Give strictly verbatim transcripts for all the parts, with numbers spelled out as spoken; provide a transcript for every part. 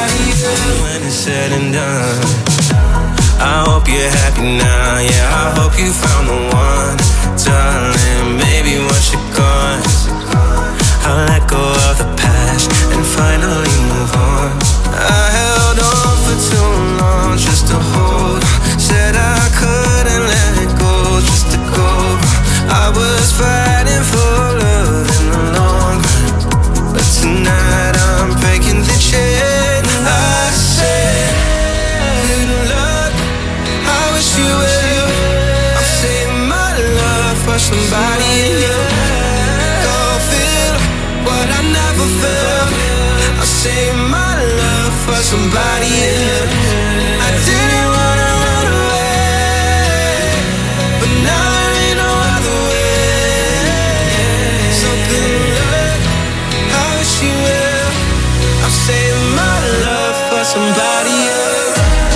When it's said and done, I hope you're happy now. Yeah, I hope you found the one, darling. Baby, once you're gone, I'll let go of the past and finally move on. I held on for too long just to hold. Said I couldn't let it go, just to go. I was fighting for love in the long run, but tonight I'm breaking the chain. I said, good luck, I wish you well. I'm saving my love for somebody else. Go feel what I never felt. I'm saving my love for somebody else. I didn't wanna run away, but now there ain't no other way. So good luck, I wish you well. I'm saving my love for somebody else.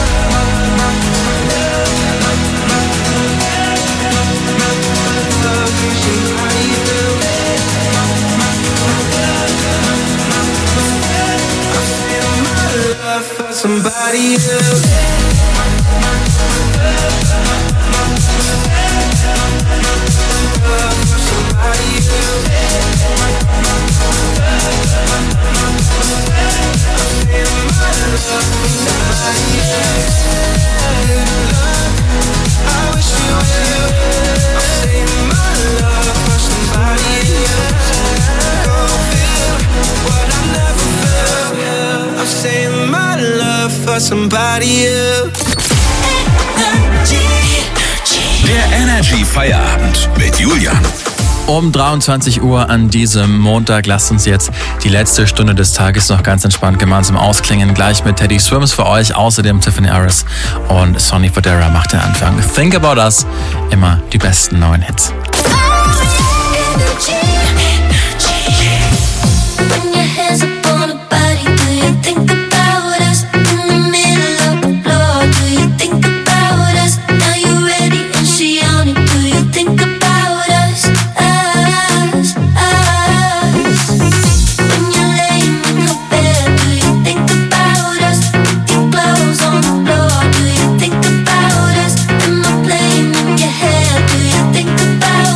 For somebody else. For somebody else. Der Energy Feierabend mit Julian. Um dreiundzwanzig Uhr an diesem Montag lasst uns jetzt die letzte Stunde des Tages noch ganz entspannt gemeinsam ausklingen. Gleich mit Teddy Swims für euch, außerdem Tiffany Harris und Sonny Fodera macht den Anfang. Think About Us, immer die besten neuen Hits. About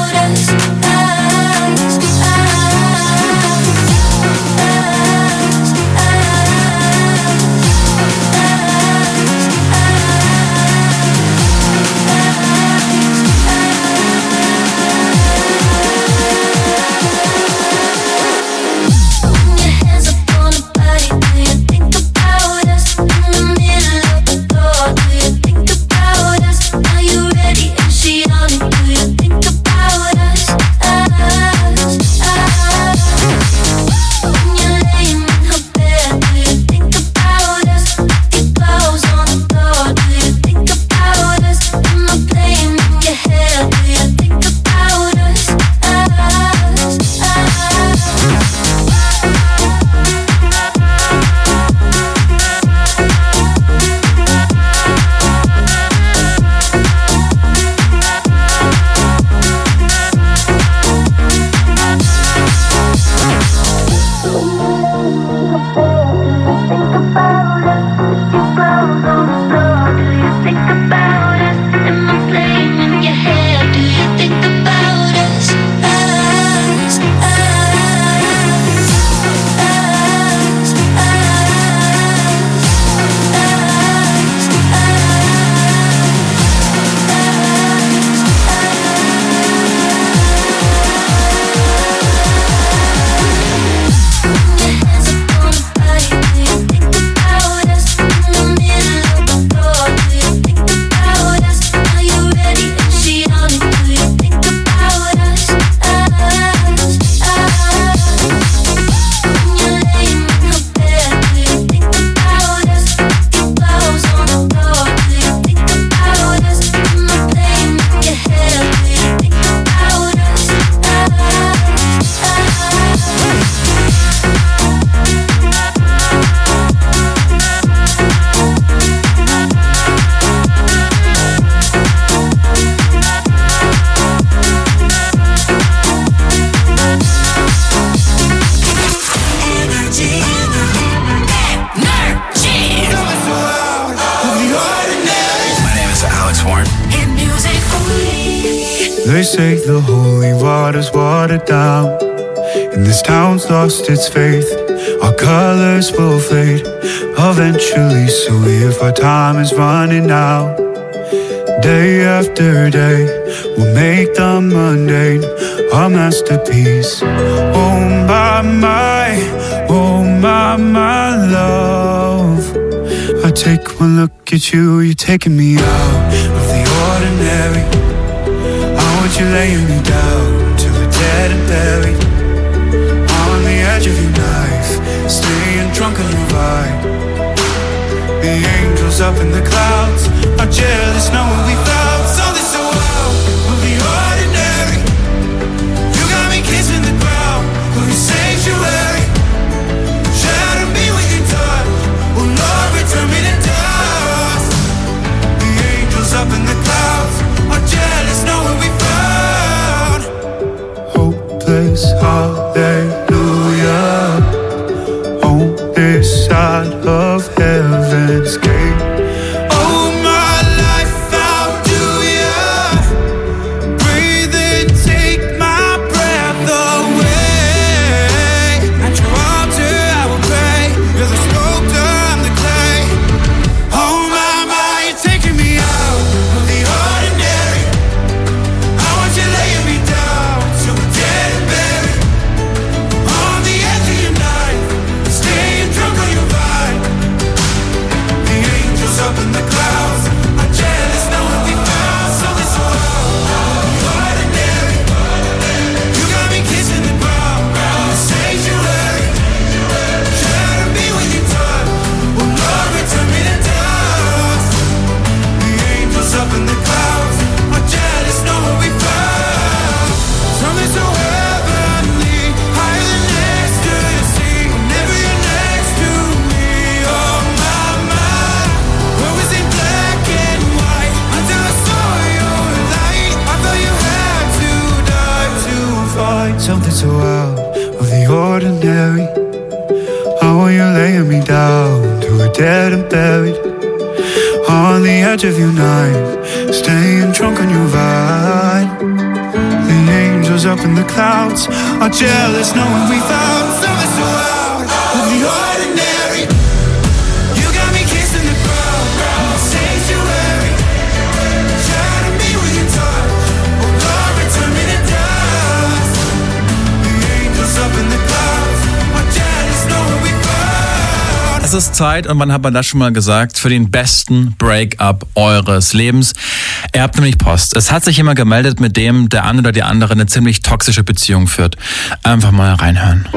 They say the holy water's watered down, and this town's lost its faith. Our colors will fade eventually, so if our time is running out, day after day, we'll make the mundane our masterpiece. Oh my, my, oh my, my love, I take one look at you, you're taking me out of the ordinary. I want you laying me down till we're dead and buried, on the edge of your knife, staying drunk on your vibe. The angels up in the clouds are jealous knowing we found something so wild of the ordinary. You got me kissing the ground of your sanctuary. Shatter me with your touch, oh Lord, return me to dust. The angels up in the clouds are jealous knowing we found hopeless hallelujah on this side of heaven's gate. Oh my life, how do ya breathe and take my breath away? At your altar I will pray, you're the sculptor, I'm the clay. Oh my, my, you're taking me out of the ordinary. I want you laying me down till we're dead and buried, on the edge of your knife, staying drunk on your vibe. The angels up in the clouds are jealous knowing we found something so ordinary. You got me kissing the ground, the sanctuary. Shatter me with your touch, oh Lord, return me to dust. The angels up in the clouds are jealous knowing we found something so heavenly, higher than ecstasy. Whenever you're next to me, oh my, my. What was in black and white until I saw your light? I thought you had to die to find something so out of the ordinary. I want you laying me down till we're dead and buried, on the edge of your knife, staying drunk on your vine. The angels up in the clouds are jealous knowing we found something so out of the ordinary. You got me kissing the ground, the sanctuary. Shatter me with your touch, oh Lord, return me to dust. The angels up in the clouds are jealous knowing we found. Es ist Zeit, und wann hat man das schon mal gesagt, für den besten Break-up eures Lebens. Ihr habt nämlich Post. Es hat sich jemand gemeldet, mit dem der eine oder die andere eine ziemlich toxische Beziehung führt. Einfach mal reinhören.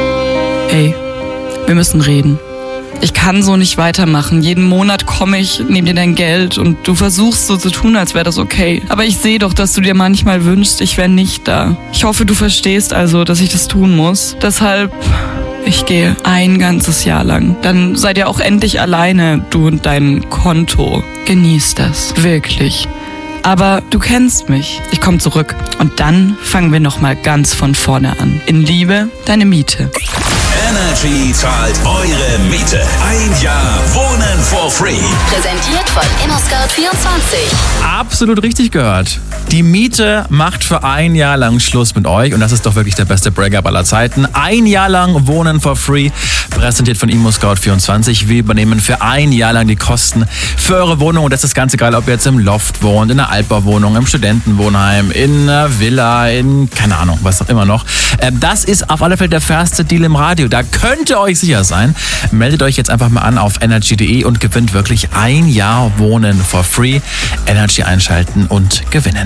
Ey, wir müssen reden. Ich kann so nicht weitermachen. Jeden Monat komme ich, nehme dir dein Geld und du versuchst so zu tun, als wäre das okay. Aber ich sehe doch, dass du dir manchmal wünschst, ich wäre nicht da. Ich hoffe, du verstehst also, dass ich das tun muss. Deshalb, ich gehe ein ganzes Jahr lang. Dann seid ihr auch endlich alleine, du und dein Konto. Genieß das, wirklich. Aber du kennst mich. Ich komme zurück. Und dann fangen wir nochmal ganz von vorne an. In Liebe, deine Miete. Energy zahlt eure Miete. Ein Jahr Wohnen for free. Präsentiert von ImmoScout vierundzwanzig. Absolut richtig gehört. Die Miete macht für ein Jahr lang Schluss mit euch, und das ist doch wirklich der beste Break-up aller Zeiten. Ein Jahr lang Wohnen for free, präsentiert von ImmoScout vierundzwanzig. Wir übernehmen für ein Jahr lang die Kosten für eure Wohnung, und das ist ganz egal, ob ihr jetzt im Loft wohnt, in einer Altbauwohnung, im Studentenwohnheim, in einer Villa, in keine Ahnung, was auch immer noch. Das ist auf alle Fälle der fairste Deal im Radio. Da könnt ihr euch sicher sein. Meldet euch jetzt einfach mal an auf energy punkt de und gewinnt wirklich ein Jahr Wohnen for free. Energy einschalten und gewinnen.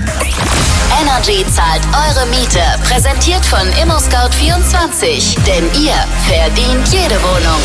Energy zahlt eure Miete. Präsentiert von ImmoScout vierundzwanzig. Denn ihr verdient jede Wohnung.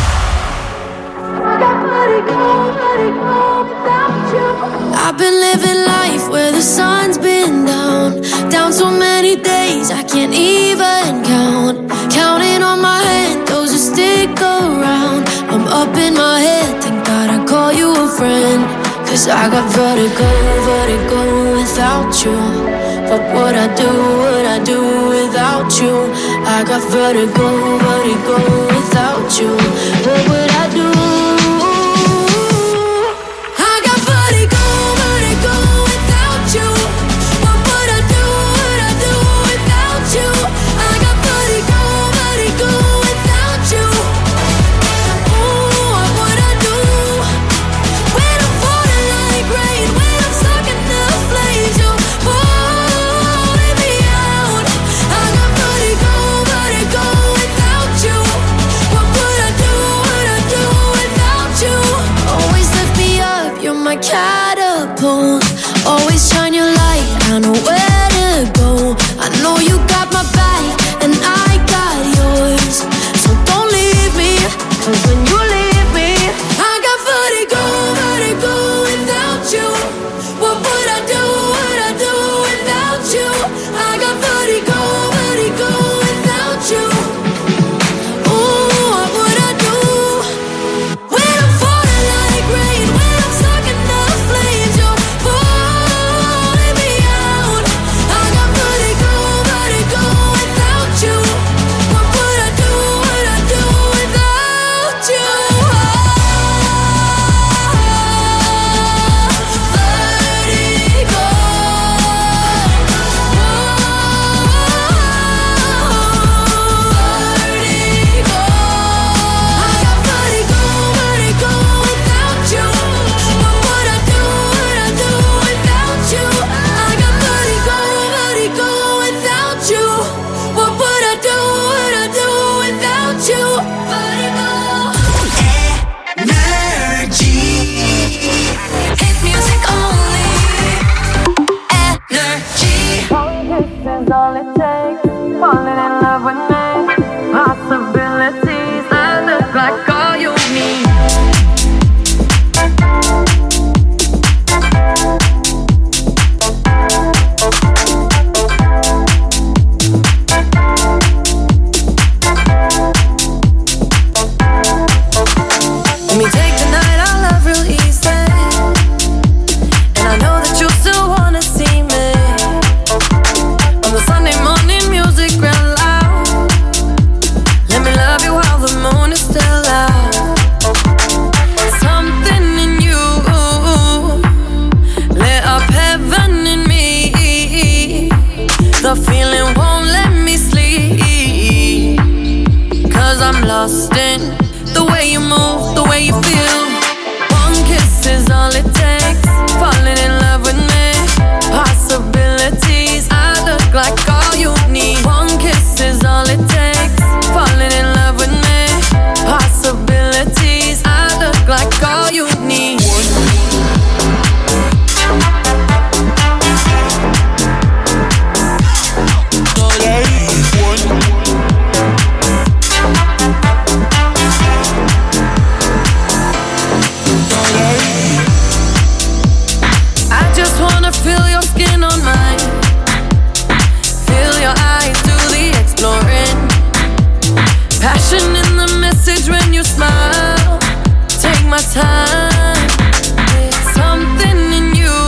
I've been living life where the sun's been down, down so many days I can't even count. Counting on my hand, those who stick around. I'm up in my head, thank God I call you a friend. Cause I got vertigo, vertigo without you. What would I do, would I do without you? I got vertigo, vertigo without you. What would I do? I got vertigo, vertigo without you. What would I do? 'cause when you leave me, I got vertigo, vertigo without you. What would I do, would I do without you? I got vertigo, vertigo without you. Ooh, what would I do? When I'm falling like rain, when I'm stuck in the flames, you're pulling me out. I got vertigo, vertigo without you. What would I do, would I do without you? Vertigo. Vertigo. I got vertigo, vertigo without you. What would I do, would I do without you? I got vertigo, vertigo without you. What would I do, would I do without you? Vertigo. Energy. Hit music only. Energy. This is all it takes. Falling in love with me. Possibilities that look like all you need. Let me take the night, I love real easy. And I know that you still wanna see me. On the Sunday morning music real loud. Let me love you while the moon is still out. Something in you lit up heaven in me. The feeling won't let me sleep. Cause I'm lost in the way you move, the way you feel. One kiss is all it takes. Falling in love with me. Possibilities, I look like all you need. One kiss is all it takes. Falling in love with me. Possibilities, I look like all you need. I just wanna feel your skin on mine. Feel your eyes do the exploring. Passion in the message when you smile. Take my time. Something in you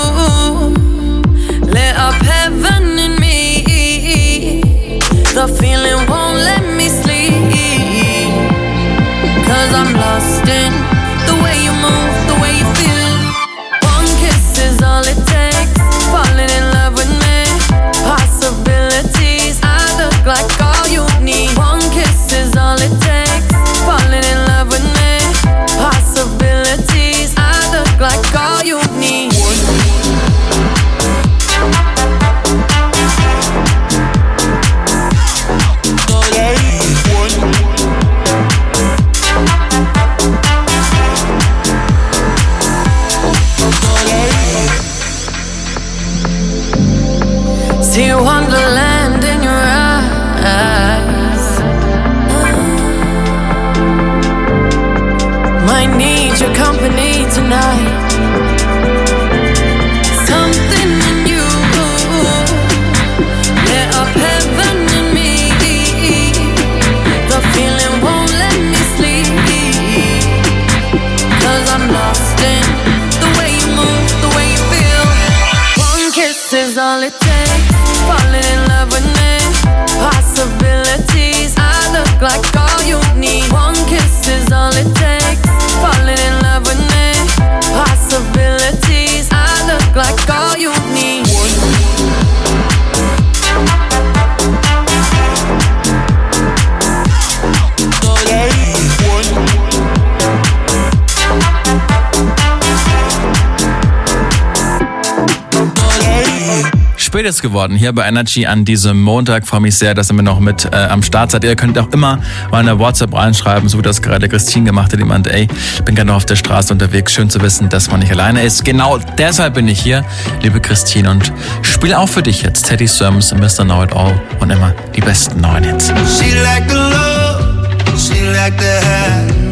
lit up heaven in me. The feeling won't let me sleep. Cause I'm lost in the way you move, the way you feel. One kiss is all it takes. Falling in love with me. Possibilities, I look like all you need. One kiss is all it takes. Falling in love with me. Possibilities, I look like all you need. See wonderland in your eyes. Might need your company tonight. Something in you lit up heaven in me. The feeling won't let me sleep. Cause I'm lost in the way you move, the way you feel. One kiss is all it takes. Falling in love with me. Possibilities, I look like all you need. One kiss is all it takes. Falling in love with me. Possibilities, I look like all you need. Spät ist geworden hier bei Energy an diesem Montag. Freue mich sehr, dass ihr mir noch mit äh, am Start seid. Ihr könnt auch immer mal eine WhatsApp reinschreiben, so wie das gerade Christine gemacht hat. Jemand, ey, ich bin gerade noch auf der Straße unterwegs. Schön zu wissen, dass man nicht alleine ist. Genau deshalb bin ich hier, liebe Christine, und spiele auch für dich jetzt Teddy Swims, Mister Know It All und immer die besten neuen Hits. She like the love, she like the high.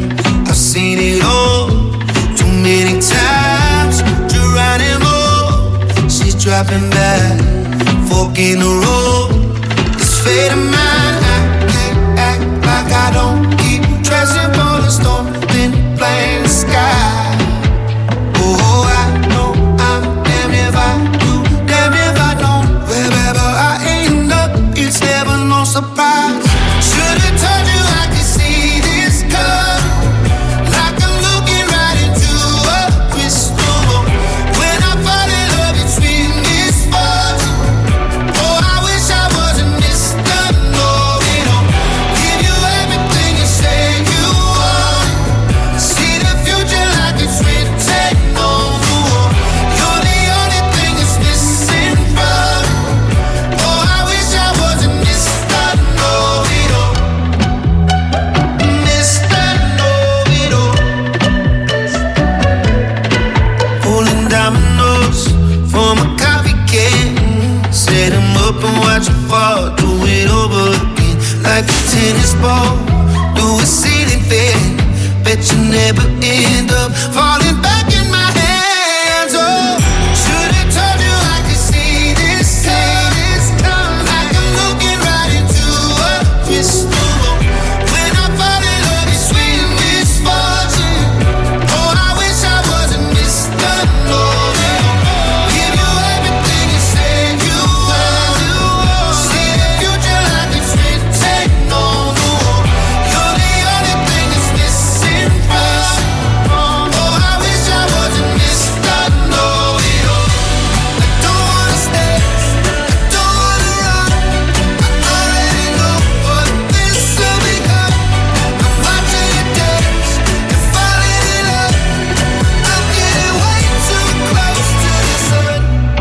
stopping back. Fork in the road, it's fate of mine. I can't act like I don't keep dressing for the storm in plain sky. Oh, I know I'm damned if I do, damned if I don't. Wherever I end up, it's never no surprise. Should've told you I could see this coming, like I'm looking right into a crystal ball. When I fall in love, it's with misfortune. Oh, I wish I wasn't Mister Know-It-All. Give you everything you say you want. See the future like it's written on the wall. You're the only thing that's missing from me. Oh, I wish I wasn't Mister Know-It-All. Mister Know-It-All. Pulling dominoes from a coffee can. Set 'em up and watch 'em fall. Do it over again like a tennis ball. Do a ceiling fan. Bet you never end up falling back in my hands. Oh, should've told you I could see this coming, like I'm looking right into a crystal ball. When I fall in love, it's with misfortune. Oh, I wish I wasn't Mister Know-It-All. Give you everything you say you want. See the future like it's written on the wall. You're the only thing that's missing from me. Oh, I wish I wasn't Mister Know-It-All. I don't wanna stay, I don't wanna run. I already know what this will become. I'm watching you dance and falling in love. I'm getting way too close to the sun.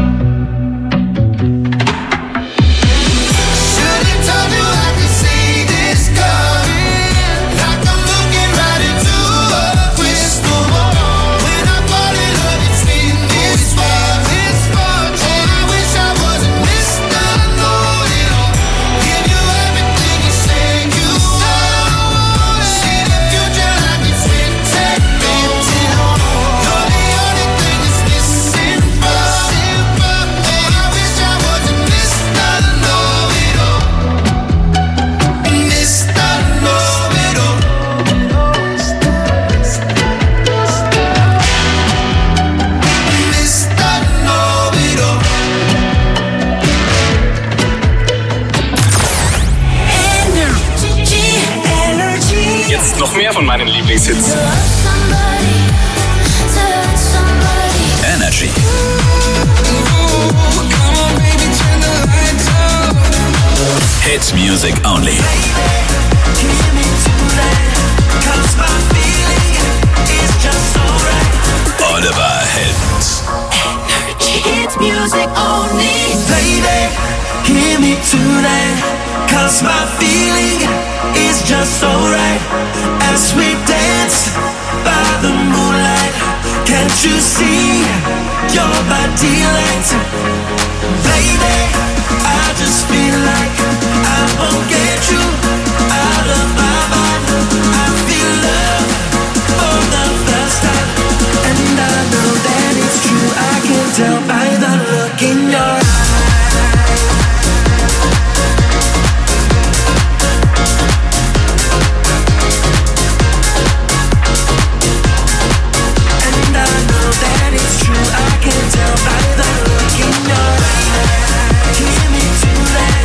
Should've told you I could see this coming, like I'm looking right into a crystal ball. When I fall in love, it's with misfortune. Oh, I wish I wasn't Mister Know-It-All. Give you everything you say you want. See the future like it's written on the wall. You're the only thing that's missing from me. Oh, I wish I wasn't Mister Know-It-All. Mister Know-It-All. Mister Know-It-All. Jetzt noch mehr von meinen Lieblingshits. Energy. Hit music only. Oliver Heldens. It's music only. Lady, hear me tonight, 'cause my feeling is just so right. As we dance by the moonlight, can't you see your body light? Lady, I just feel like I won't get you out of my mind. I feel love for the first time, and I know that it's true. I can tell by the look in your eyes. And I know that it's true. I can tell by the look in your eyes. Hear me tonight.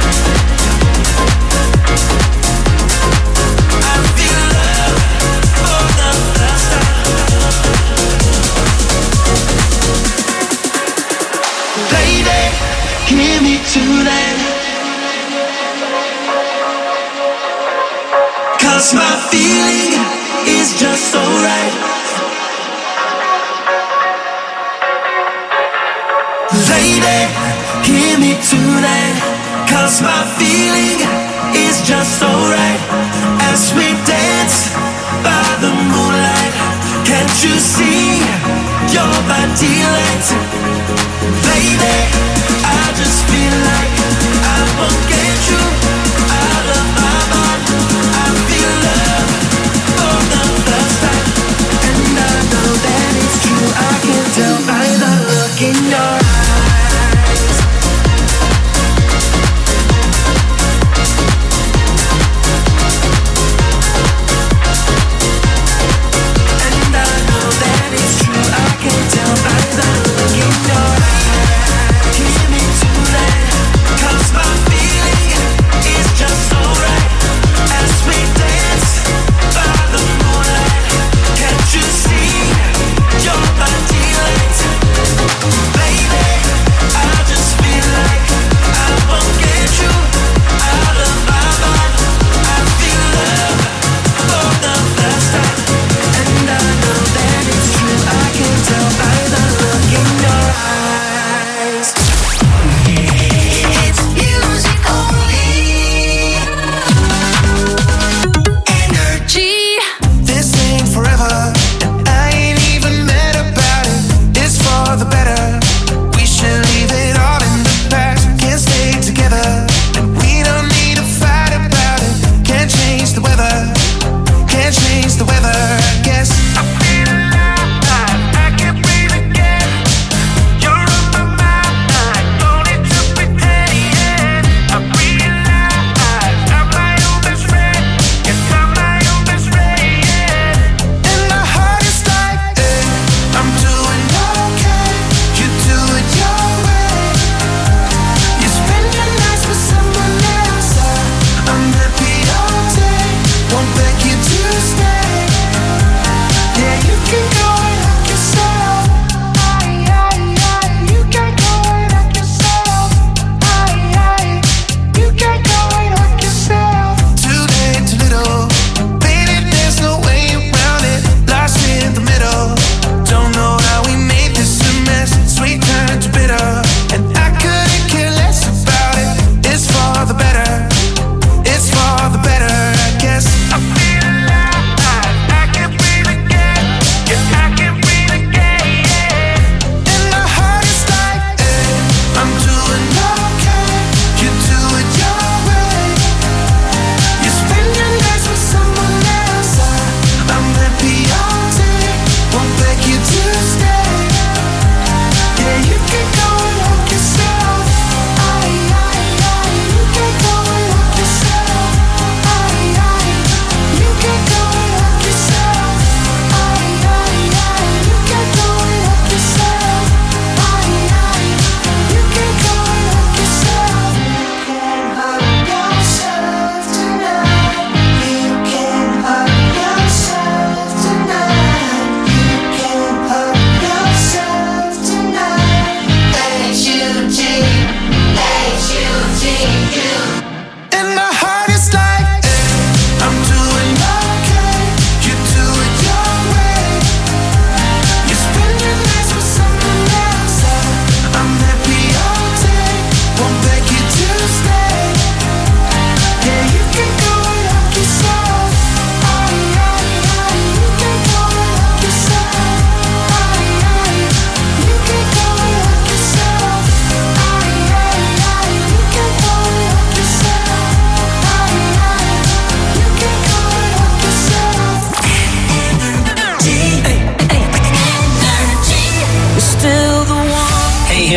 I feel love for the first time. Lady, hear me tonight, 'cause my feeling is just so right. Lady, hear me tonight, 'cause my feeling is just so right. As we dance by the moonlight, can't you see your body light? Lady, I just feel like I won't get you out of my mind. I feel love for the first time, and I know that it's true. I can tell by the look in your eyes.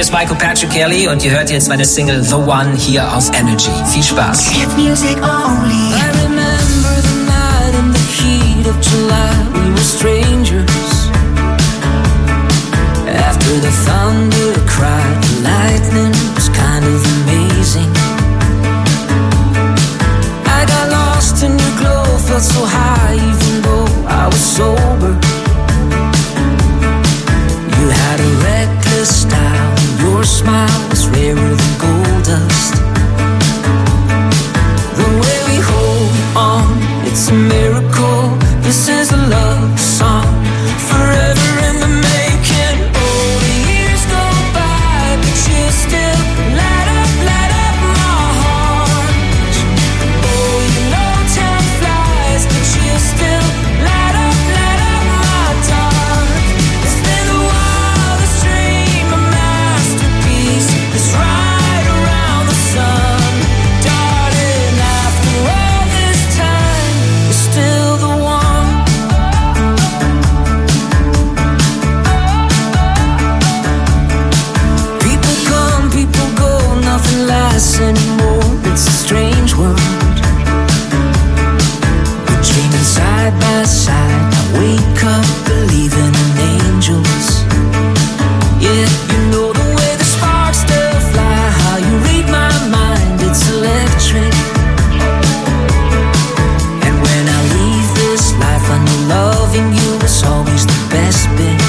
ist Michael Patrick Kelly und ihr hört jetzt meine Single The One hier auf Energy. Viel Spaß. Music only. I remember the night in the heat of July. We were strangers. After the thunder cried, the lightning was kind of amazing. I got lost in your glow, felt so high even though I was sober. You had a reckless style, your smile was rarer than gold dust. The way we hold on, it's a miracle. This is a love song, forever in the making. Oh, the years go by, but you still light up, light up my heart. Oh, you know time flies, but you still light up, light up my dark. It's been a wildest dream, a masterpiece that's right around the sun. Darling, after all this time, you're still the one. People come, people go, nothing lasts anymore. It's a strange world. We're dreaming side by side. I wake up believing in angels. Yeah, you know the way the sparks still fly, how you read my mind, it's electric. And when I leave this life, I know loving you is always the best bit.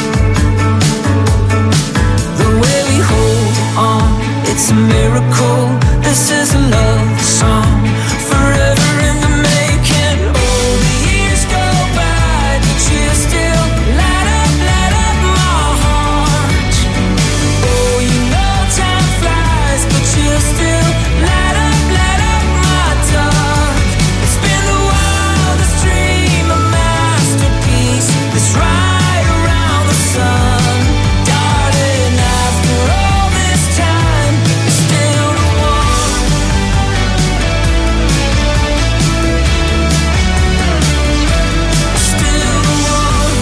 The way we hold on, it's a miracle. This is a love song, forever in the making. Oh, the years go by, but you still light up, light up my heart. Oh, you know time flies, but you still light up, light up my dark. It's been the wildest dream, a masterpiece that's right around the sun. Darling, after all this time, you're still the one. Still the one.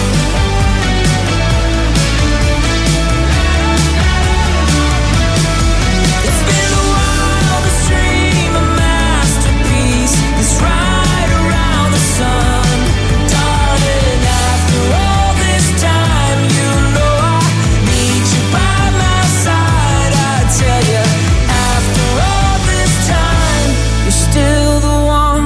It's been the wildest dream, a masterpiece that's right around the sun. Darling, after all this time, you know I need you by my side. I tell you, after all this time, you're still the one.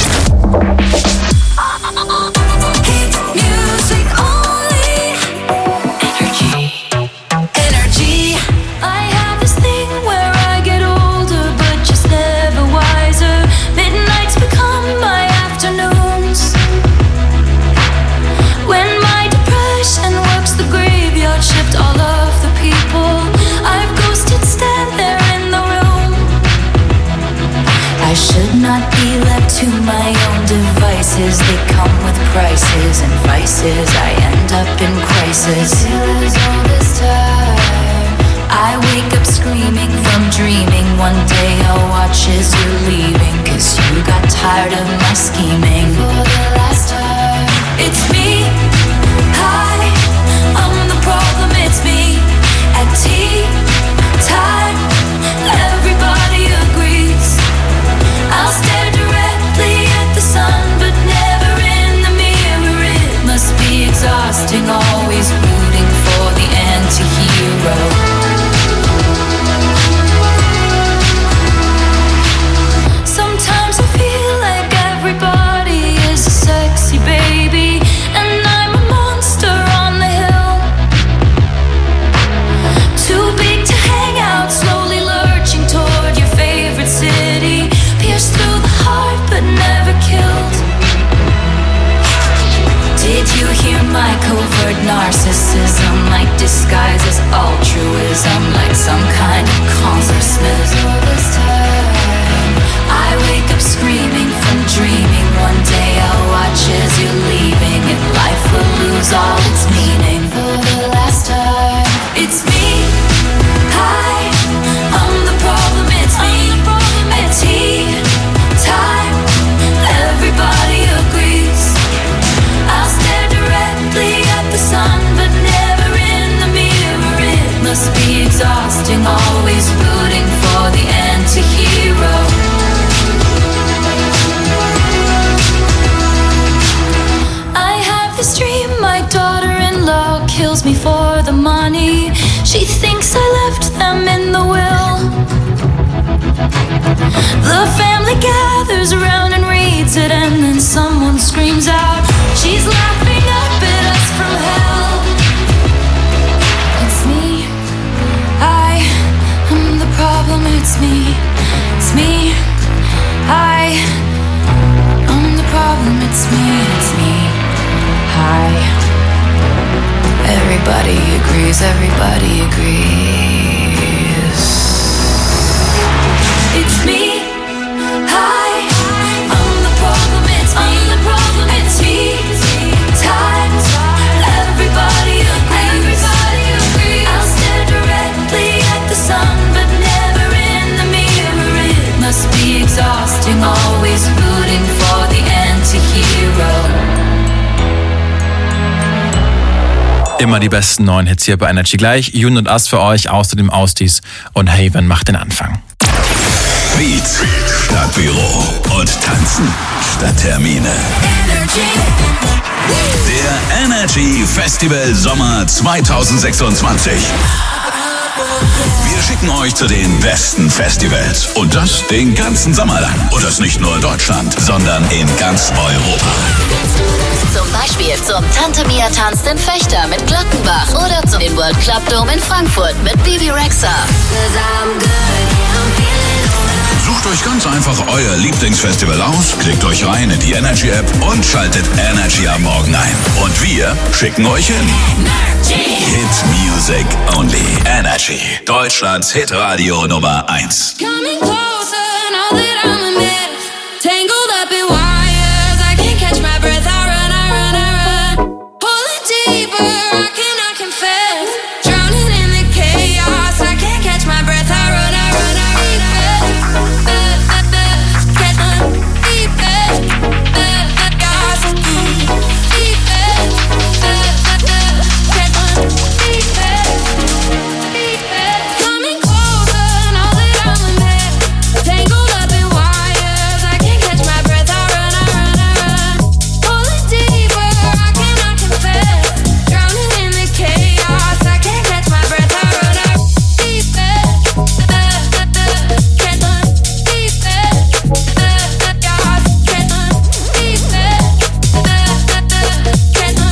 Hit music only. Energy. Energy. I have this thing where I get older, but just never wiser. Midnights become my afternoons. When my depression works the graveyard shift, all of the people I've ghosted stand there in the room. I should not be left to my own devices. They come with prices and vices. I end up in crisis. Feels all this time. I wake up screaming from dreaming. One day I'll watch as you're leaving, 'cause you got tired of my scheming. For the last time. It's me. Hi, I'm the problem. It's me. At tea time, everybody agrees. I'll stare directly at the sun, but never in the mirror. It must be exhausting, always rooting for the anti-hero. Sometimes I feel like everybody is a sexy baby, and I'm a monster on the hill. Too big to hang out, slowly lurching toward your favorite city. Pierced through the heart, but never killed. Did you hear my covert narcissism? Like disguise as altruism, like some kind of consciousness. All this time. I wake up screaming from dreaming. One day I'll watch as you're leaving, and life will lose all its meaning. For the last time. It's me. Hi, I'm the problem. It's me. At tea time, everybody agrees. I'll stare directly at the sun, but never in the mirror. It must be exhausting, me for the money. She thinks I left them in the will. The family gathers around and reads it, and then someone screams out, she's laughing up at us from hell. It's me, I am the problem, it's me, it's me, I am the problem, it's me, it's me, I. Everybody agrees, everybody agrees. It's me, I, I'm the problem, it's me, I'm the problem, it's me, times, everybody agrees, everybody agrees. I'll stare directly at the sun, but never in the mirror. It must be exhausting, always rooting for the anti-hero. Immer die besten neuen Hits hier bei Energy. Gleich Yoon und Us für euch, außerdem Ausdies und Haven macht den Anfang. Beat statt Büro und Tanzen statt Termine. Der Energy Festival Sommer zwanzig sechsundzwanzig. Wir schicken euch zu den besten Festivals und das den ganzen Sommer lang. Und das nicht nur in Deutschland, sondern in ganz Europa. Zum Beispiel zum Tante Mia tanzt in Fechter mit Glockenbach oder zum World Club Dome in Frankfurt mit Bibi Rexha. Sucht euch ganz einfach euer Lieblingsfestival aus, klickt euch rein in die Energy App und schaltet Energy am Morgen ein. Und wir schicken euch hin. Hit Music Only. Energy. Deutschlands Hitradio Nummer eins. Coming closer, now that I'm a mess, tangled up in wires, I can't catch my breath, I run, I run, I run, pulling deeper, I cannot confess, drowning in the chaos, I can't catch my breath, I run, I run, I run, I run, catch my deepest, chaos, deepest, catch my deepest, deepest, coming closer, now that I'm a mess, tangled up in wires, I can't catch my breath, I run, I run, I run, pulling deeper, I cannot confess, drowning in the chaos, I can't catch my breath, I run, I run, deepest, catch my deepest, chaos, catch my deepest, catch my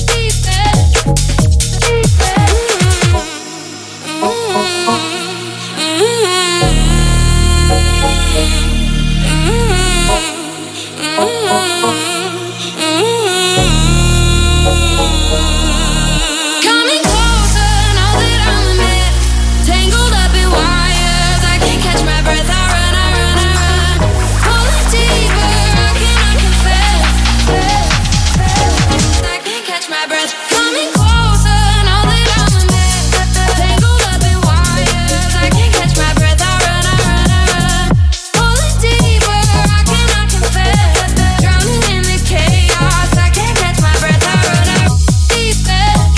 coming closer, now that I'm a mess, tangled up in wires, I can't catch my breath, I run, I run, I run, pulling deeper, I cannot confess, I can't catch my breath, coming closer, now that I'm a mess, tangled up in wires, I can't catch my breath, I run, I run, I run, pulling deeper, I cannot confess, drowning in the chaos, I can't catch my breath, I run, I run, deepest,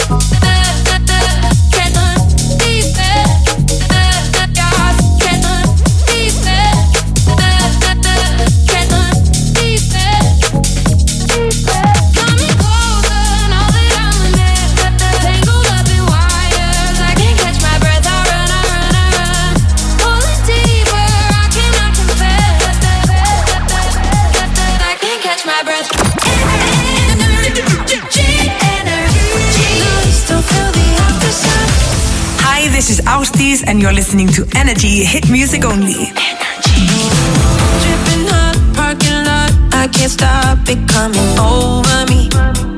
catch my deepest, chaos, catch my deepest, catch my deepest, coming closer, now that I'm a mess, tangled up in wires, I can't catch my breath, I run, I run, I run, pulling deeper, I cannot confess, I can't catch my breath. Hi, this is Austis, and you're listening to Energy Hit Music Only. Dripping hot, parking lot, I can't stop it coming over me.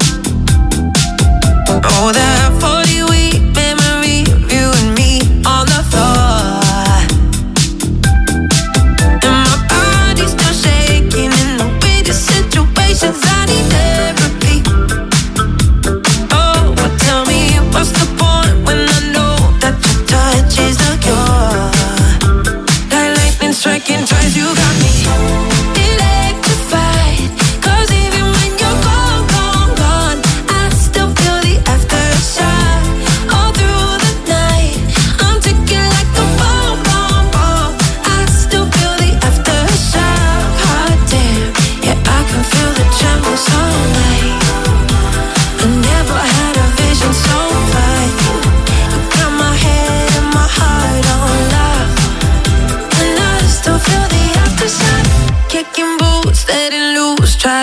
Oh, that forty week memory of you and me on the floor. And my body's still shaking in the weirdest situations. I need therapy. Oh, well, tell me what's the point when I know that your touch is the cure. Like lightning striking twice, you got me electrified. 'Cause even when you're gone, gone.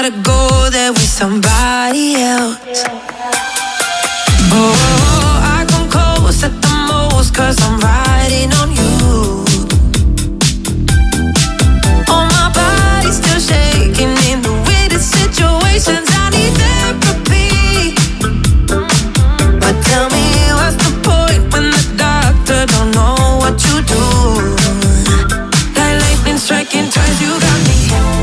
gotta go there with somebody else. Oh, I come close at the most, cause I'm riding on you. Oh, my body's still shaking in the weirdest situations. I need therapy. But tell me, what's the point when the doctor don't know what you do? Like lightning striking twice, you got me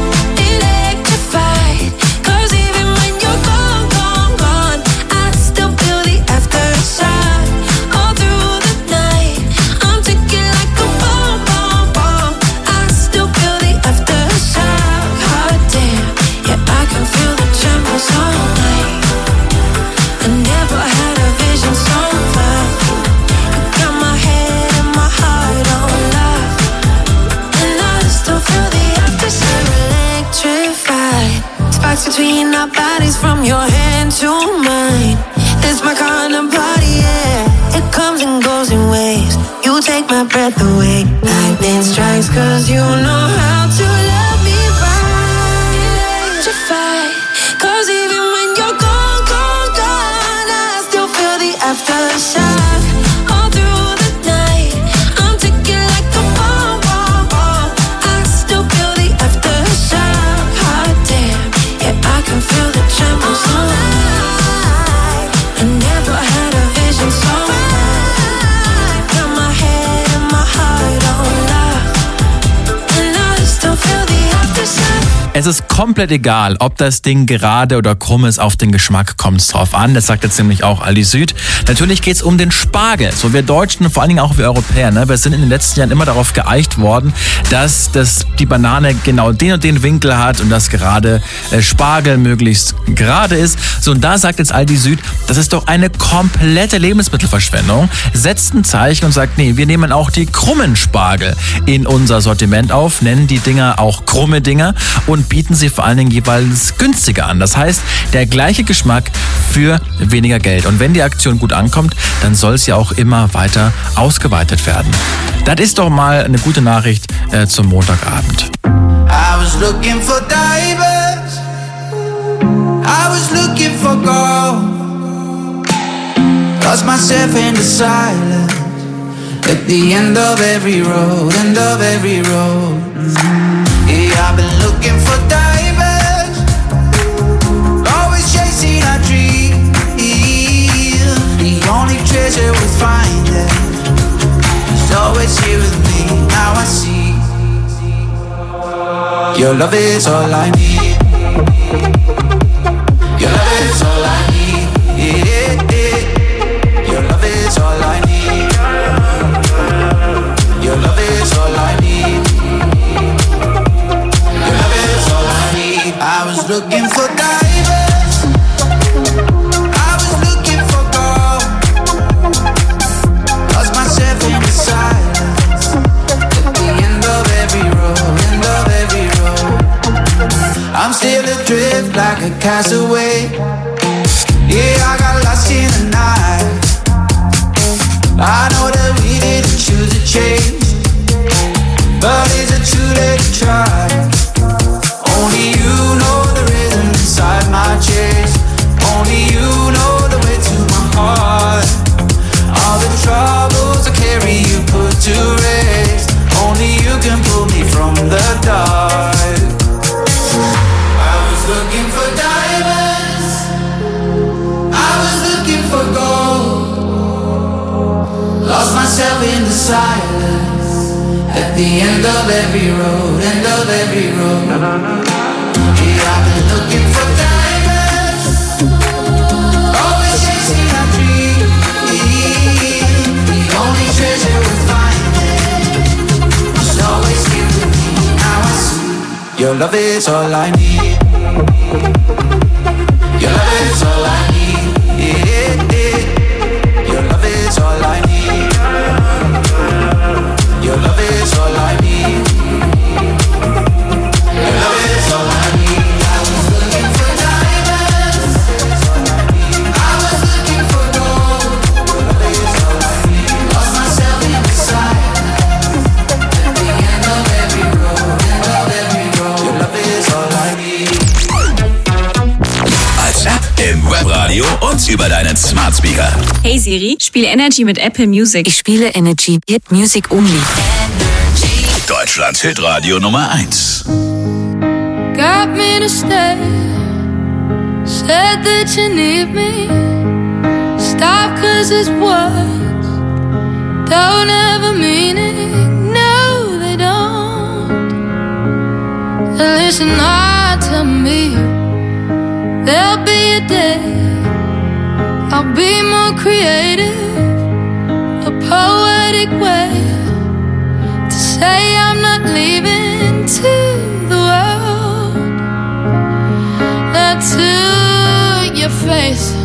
electrified. Cause even when you're gone, gone, gone, I still feel the aftershock. All through the night, I'm ticking like a bomb, bomb, bomb. I still feel the aftershock. Hot damn, yeah, I can feel the tremors all night. I never had a vision so fine. You got my head and my heart on lock, and I still feel the aftershock. Electrified, sparks between our bodies from your hand to mine. It's my kind of body, yeah. It comes and goes in waves. You take my breath away. Lightning strikes cause you know how to love me right. Electrified, cause even when you're gone, gone, gone, I still feel the aftershock. All through the night, I'm ticking like a bomb, bomb, bomb. I still feel the aftershock. Hot damn, yeah, I can feel the tremors all night. I never had a vision so bright. Got my head and my heart on lock, and I still feel the aftershock. Es ist komplett egal, ob das Ding gerade oder krumm ist, auf den Geschmack kommt es drauf an. Das sagt jetzt nämlich auch Aldi Süd. Natürlich geht es um den Spargel. So wir Deutschen, vor allen Dingen auch wir Europäer, ne, wir sind in den letzten Jahren immer darauf geeicht worden, dass das, die Banane genau den und den Winkel hat und dass gerade äh, Spargel möglichst gerade ist. So, und da sagt jetzt Aldi Süd, das ist doch eine komplette Lebensmittelverschwendung. Setzt ein Zeichen und sagt, nee, wir nehmen auch die krummen Spargel in unser Sortiment auf, nennen die Dinger auch krumme Dinger und bieten sie vor allen Dingen jeweils günstiger an. Das heißt, der gleiche Geschmack für weniger Geld. Und wenn die Aktion gut ankommt, dann soll es ja auch immer weiter ausgeweitet werden. Das ist doch mal eine gute Nachricht äh, zum Montagabend. I was looking for divers. I was looking for gold. Lost myself in the silence. At the end of every road, end of every road. Yeah, I've been looking for divers. Always chasing our dreams. The only treasure we find is always here with me. Now I see your love is all I need. Your love is all I need. Yeah, yeah. Your love is all I need. Your love is all I need. Your love is all I need. I was looking for divers. I was looking for gold. Lost myself in the silence. At the end of every road, end of every road. I'm still adrift like a castaway. Yeah, I got lost in the night. I know that we didn't choose to change, but is it too late to try? Only you know the rhythm inside my chest. Only you know the way to my heart. All the troubles I carry you put to rest. Only you can pull me from the dark. I was looking for diamonds. I was looking for gold. Lost myself in the silence. At the end of every road, end of every road. Yeah, I've been looking for diamonds. Always chasing our dreams. The only treasure we find is always here with me. Now I see your love is all I need. Your love is all I need. Yeah, yeah. Your love is all I need. Your love is all I need. Your love is all I need. I was looking for diamonds. I was looking for gold. Your love is all I need. Lost myself in the silence. At the end of every road, end of every road. Your love is all I need. im Webradio und über deinen Smart Speaker. Hey Siri, spiele Energy mit Apple Music. Ich spiele Energy, Hit Music Only. Deutschlands Hitradio Nummer eins. Got me to stay. Said that you need me. Stop cause it's words don't ever mean it. No, they don't. Listen hard to me. There'll be a day I'll be more creative, a poetic way to say I'm not leaving to the world. Not to your face.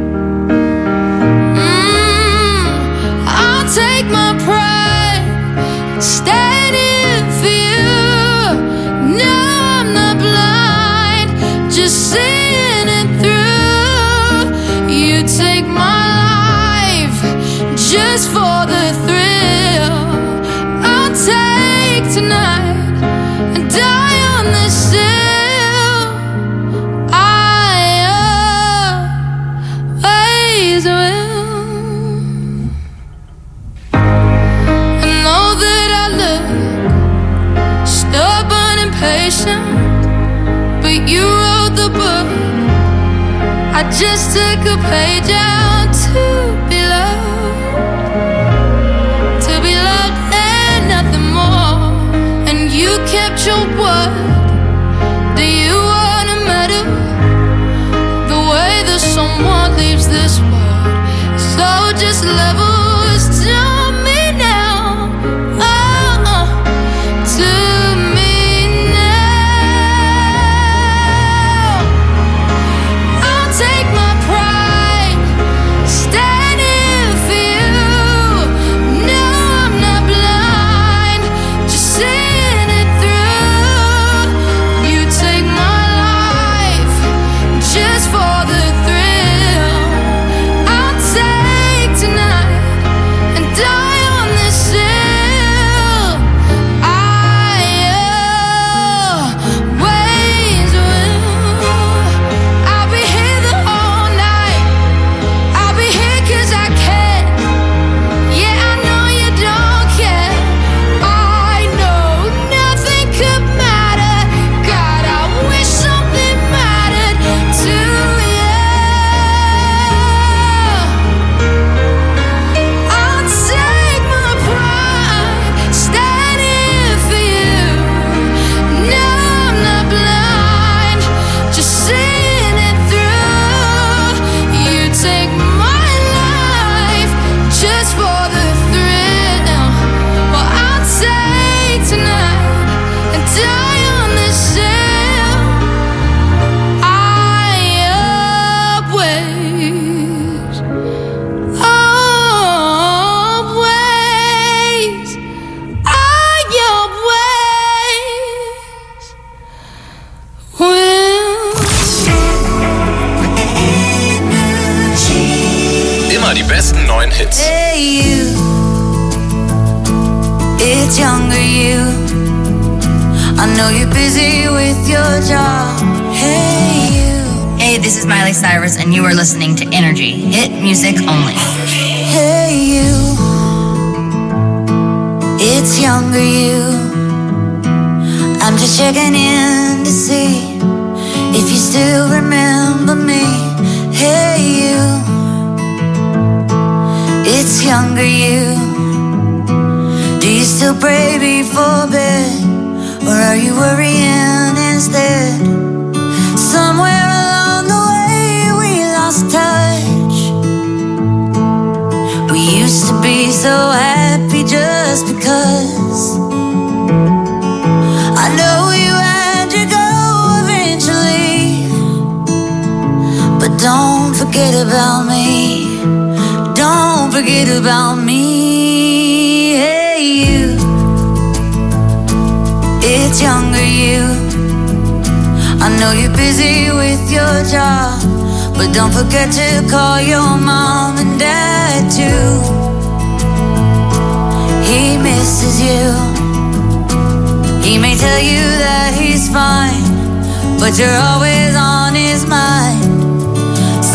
Mm, I'll take my pride, stand in for you. No, I'm not blind, just seeing it through. You take my life just for the thrill. I'll take tonight and die on this hill. I always will. I know that I look stubborn and patient, but you wrote the book. I just took a page out to be loved, to be loved and nothing more. And you kept your word. Do you want a medal? The way that someone leaves this world. So just levels to me now. Oh, to me now. I'll take my pride, stand in for you. No, I'm not blind, just seeing it through. You take my life just for the thrill. I'll take tonight and die on this hill. I always will. I'll be here the whole night. I'll be here 'cause I can. Yeah, I know you don't care. I know nothing could matter. God, I wish something mattered to you. I'll take my pride, stand in for you. No, I'm not blind, just seeing it through. You take my life just for the thrill. Well, I'll take tonight and die on this hill. I always, always, I always will. Immer die besten neuen Hits. Hey you, it's younger you. I know you're busy with your job. Hey you, Hey, this is Miley Cyrus, and you are listening to Energy, hit music only. hey you, it's younger you. I'm just checking in to see if you still remember me. Hey you, it's younger you. Do you still pray before bed, or are you worrying instead? Somewhere along the way we lost touch. We used to be so happy just because. I know you had to go eventually, but don't forget about me. Don't forget about me. Hey you, it's younger you. I know you're busy with your job, but don't forget to call your mom and dad too. He misses you. He may tell you that he's fine, but you're always on his mind.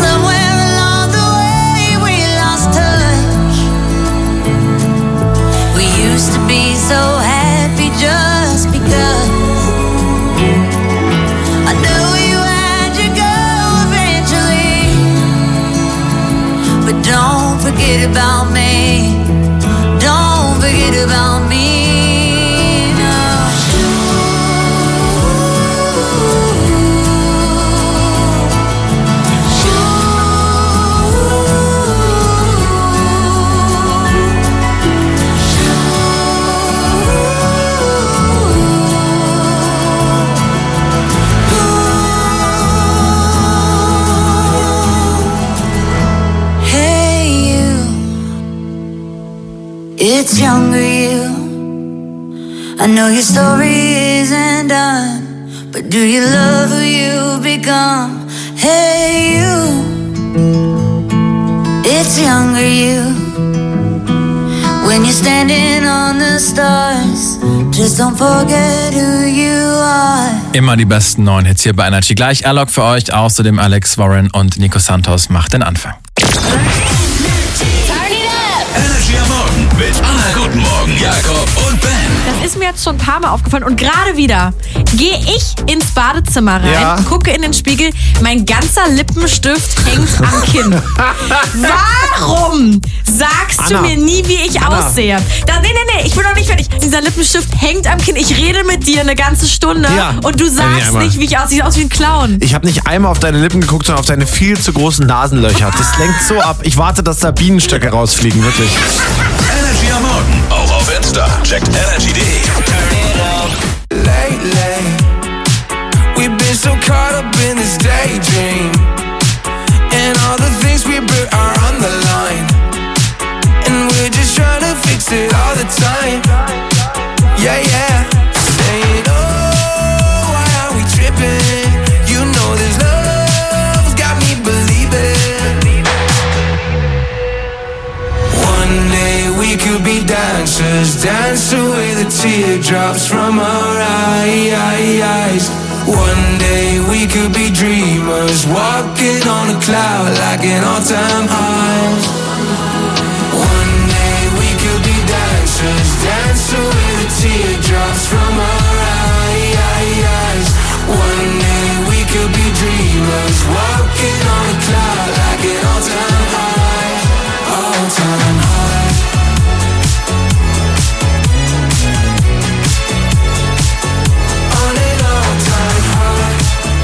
forget about me. Don't forget about me. No. It's younger you. I know your story isn't done, but do you love who you've become? Hey you. It's younger you. When you're standing on the stars, just don't forget who you are. Immer die besten neuen Hits hier bei Energy. Gleich Alok für euch, außerdem Alex Warren und Nico Santos macht den Anfang. Energy am Morgen mit Anna. Guten Morgen, Jakob und Ben. Das ist mir jetzt schon ein paar Mal aufgefallen und gerade wieder gehe ich ins Badezimmer rein, Ja. gucke in den Spiegel, mein ganzer Lippenstift hängt am Kinn. Warum sagst Anna. du mir nie, wie ich Anna. aussehe? Da, nee, nee, nee, ich bin noch nicht fertig. Dieser Lippenstift hängt am Kinn. Ich rede mit dir eine ganze Stunde Ja. und du Nee, sagst einmal. nicht, wie ich aussehe. Ich sehe aus wie ein Clown. Ich habe nicht einmal auf deine Lippen geguckt, sondern auf deine viel zu großen Nasenlöcher. Das lenkt so ab. Ich warte, dass da Bienenstöcke rausfliegen, wirklich. Energy am Morgen, auch auf Insta. Checkt energy punkt de. Lately, we've been so caught up in this daydream, and all the things we built are on the line, and we're just trying to fix it all the time. Yeah, yeah. Saying, oh, why are we tripping? You know this love's got me believing. One day we could be dancers, dance away the teardrops from our eyes. One day we could be dreamers, walking on a cloud like an all-time high. One day we could be dancers, dance away the teardrops from our eyes. One day we could be dreamers, walking on a cloud like an all-time high, all-time high. On an all-time high.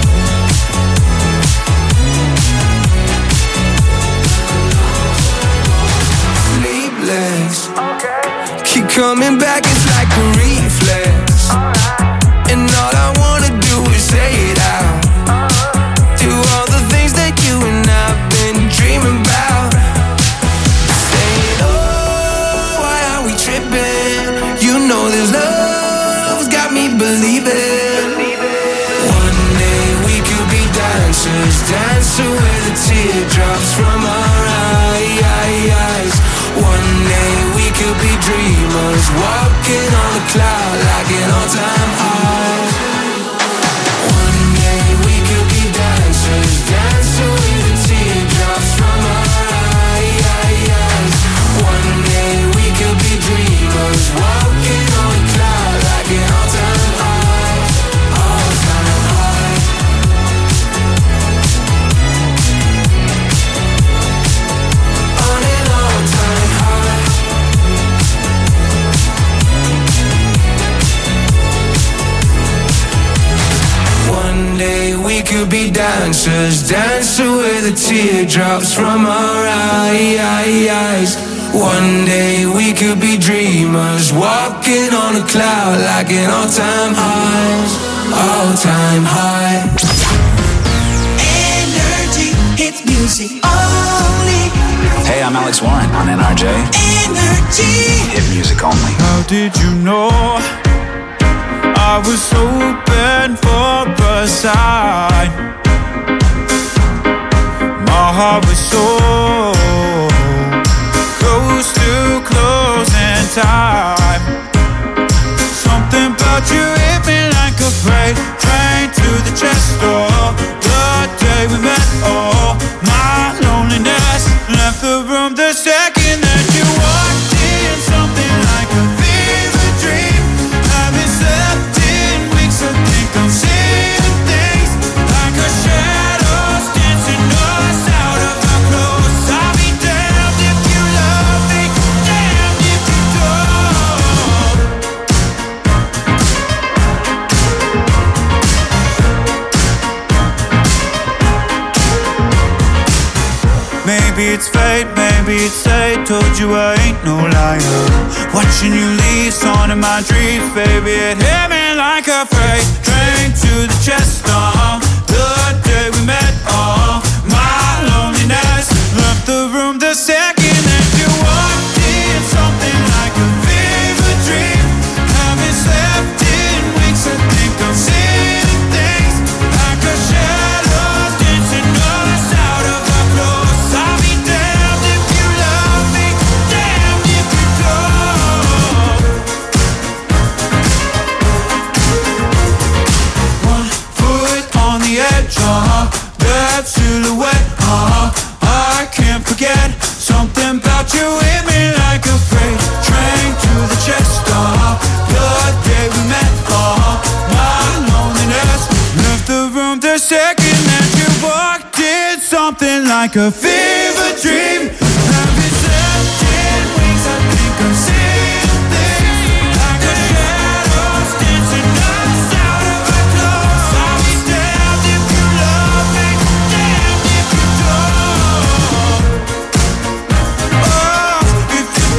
Sleepless, keep coming back, it's like a reflex. And all I wanna do is say it out. Do all the things that you and I've been dreaming about. Saying, oh, why are we tripping? You know this love's got me believing. One day we could be dancers, dance away the teardrops from our eyes. One day we could be dreamers, walking on a cloud like an all-time high. One day we could be dancers, dance away the teardrops from our eyes. One day we could be dreamers, walking on a cloud like an all-time high, all-time high. On an all-time high. One day we could be dancers, dance away the teardrops from our eyes. One day we could be dreamers, walking on a cloud like an all-time high, all-time high. Energy, it's music only. Hey, I'm Alex Warren on N R J. Energy. Hit music only. How did you know I was open for a sign? My heart was so close to closing time. Something about you hit me like a freight train to the chest door. The day we met, oh, my loneliness left the room the second that you walked in. Something like a fever dream. Haven't slept in weeks. I think I'm seeing things like a shadows dancing us out of our Maybe it's fate, maybe it's fate. Told you I ain't no liar. Watching you leave, song in my dreams, baby. It hit me like a freight train to the chest. Uh, the day we met, uh, my loneliness left the room the second that you walked in. Something like a fever dream. Haven't slept in weeks. I think I'm seeing things like a shadow dancing us out of our clothes. I'll be damned if you love me, damned if you don't. One foot on the edge, uh-huh. That silhouette, uh-huh. I can't forget something about you hit me like a freight train to the chest, uh-huh. The day we met, uh-huh. My loneliness left the room the second that you walked in. Something like a fever dream. Haven't slept in weeks. I think I'm seeing things like a shadows dancing us out of our clothes. I'll be damned if you love me, damned if you don't. Oh, if you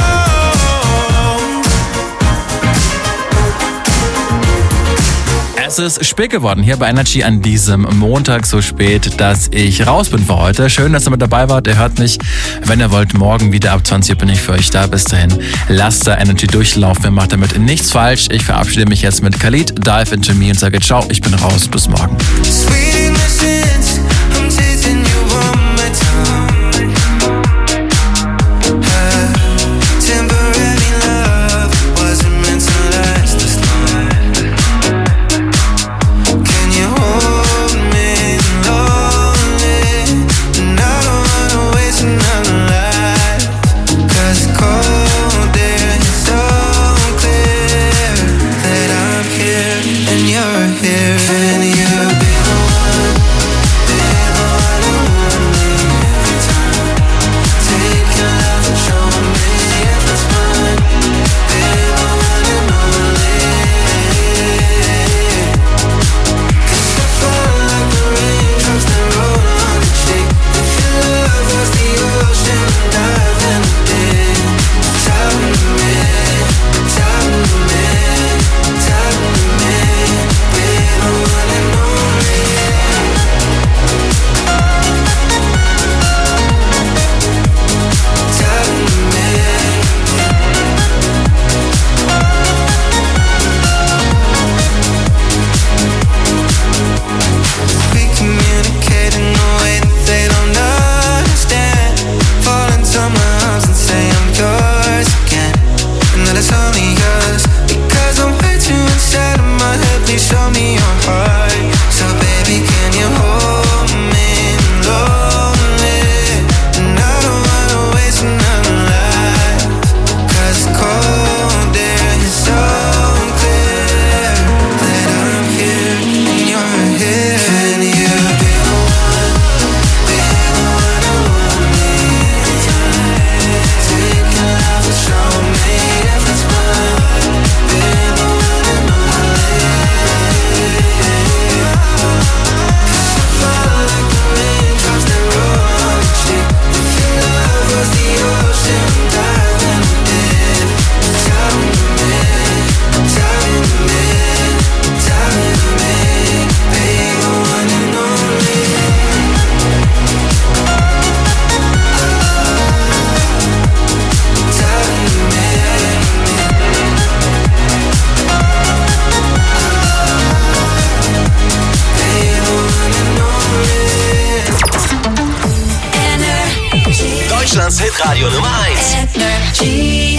don't. Es ist spät geworden hier bei Energy an diesem Montag, so spät, dass ich raus bin für heute. Schön, dass ihr mit dabei wart. Ihr hört mich, wenn ihr wollt, morgen wieder ab zwanzig Uhr bin ich für euch da. Bis dahin, lasst da Energy durchlaufen. Ihr macht damit nichts falsch. Ich verabschiede mich jetzt mit Khalid, Dive Into Me und sage ciao, ich bin raus. Bis morgen. Sweet innocence, I'm tasting you one more time. Uh, temporary love wasn't meant to last this long. Can you hold me lonely? And I don't wanna waste another life. 'Cause the cold air is so clear that I'm here and you're here. Can you be the one, be the one who wants me every time? Take your love and show me if it's mine. Be the one and only. 'Cause I fall like the raindrops that roll on the cheek. If your love was the ocean, dive in the deep. Tell me, tell me, tell me, be the one and only. Tell me. We communicate in a way that they don't understand. Fall into my arms and say I'm yours again, and that it's only yours because I'm way too inside of my head. Please show me your heart. So baby, can you hold me lonely? And I don't wanna waste another life. 'Cause the cold air is so clear that I'm here and you're here. Can you be the one, be the one who wants me every time? Take your love and show me if it's mine. Be the one and only. 'Cause I fall like the raindrops that roll on the cheek. If your love was the ocean, dive in the deep. Tell me, tell me, tell me, be the one and only. Tell me, be the one and only. Energy. Deutschlands Hitradio Nummer eins. Energy.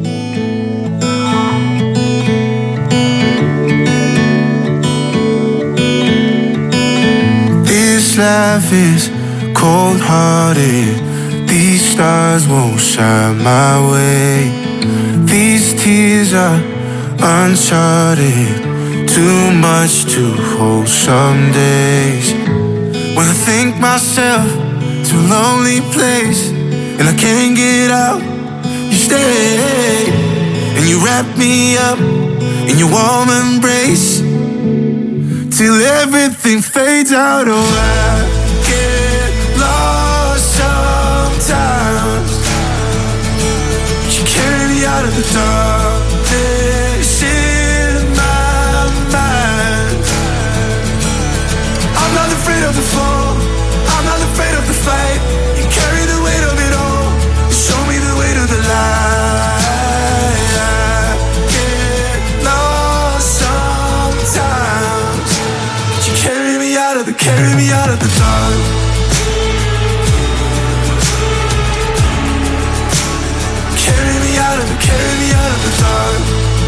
This life is cold-hearted. These stars won't shine my way. These tears are uncharted. Too much to hold some days. When I think myself to a lonely place and I can't get out, you stay and you wrap me up in your warm embrace till everything fades out. Oh, I get lost. the darkness in my mind. I'm not afraid of the fall, I'm not afraid of the fight. You carry the weight of it all, you show me the way to the light. I get lost sometimes, but you carry me out of the, carry me out of the dark. Carry me out of the, carry me out of the dark.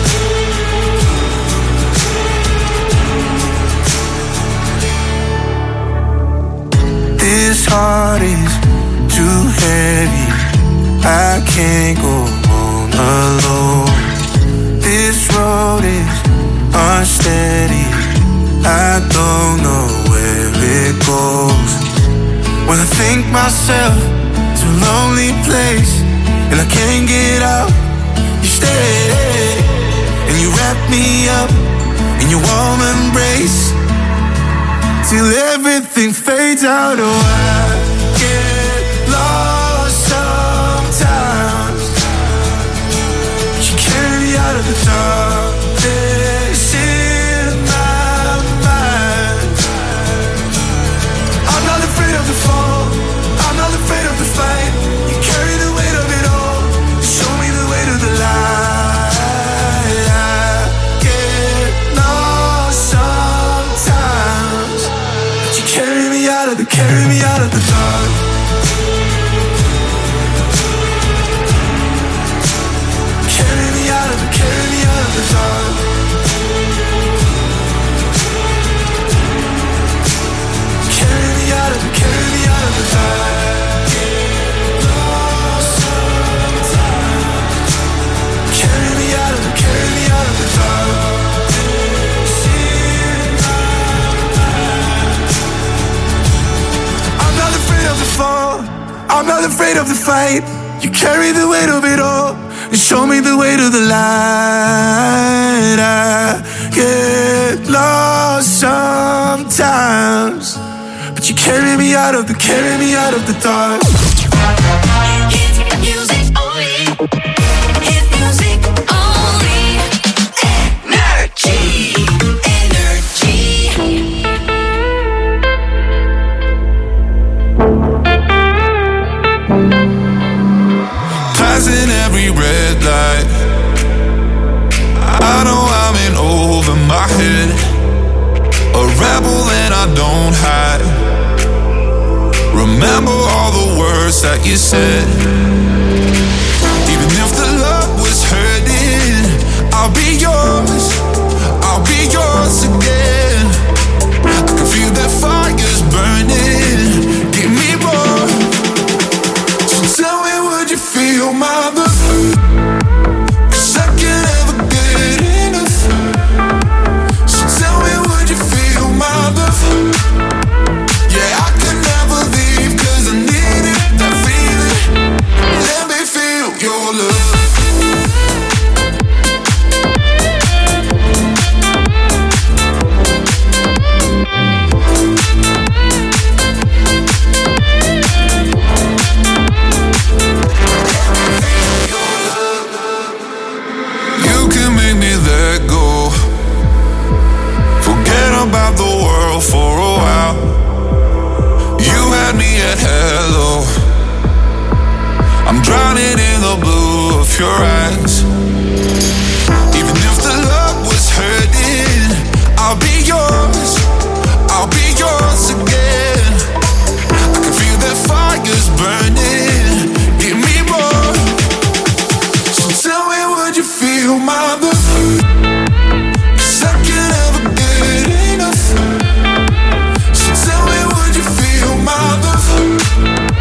This heart is too heavy, I can't go on alone. This road is unsteady, I don't know where it goes. When I think myself to a lonely place and I can't get out, you stay and you wrap me up in your warm embrace till everything fades out. Oh, I get lost sometimes, but you carry me out of the darkness in my mind. I'm not afraid of the fall, I'm not afraid of the fight. You carry the weight of it all, you show me the way to the light. I get lost sometimes, but you carry me out of the, carry me out of the dark. Carry me out of the, carry me out of the dark. Carry me out of the, carry me out of the dark. Carry me out of the, carry me out of the dark. I'm not afraid of the fall, I'm not afraid of the fight. You carry the weight of it all and show me the way to the light. I get lost sometimes, but you carry me out of the, carry me out of the dark. Hit music only. Hit music only. Energy. Energy. Passing every red light, I know I'm in over my head. A rebel and I don't hide. Remember all the words that you said. Even if the love was hurting, I'll be yours, I'll be yours again. I can feel that fire's burning, give me more. So tell me, would you feel my love? 'Cause I can't ever get enough. So tell me, would you feel my love? Yeah, I can never leave 'cause I needed that feeling. Let me feel your love. You can make me let go, forget about the world for a while. You had me at hello, I'm drowning in the blue of your eyes.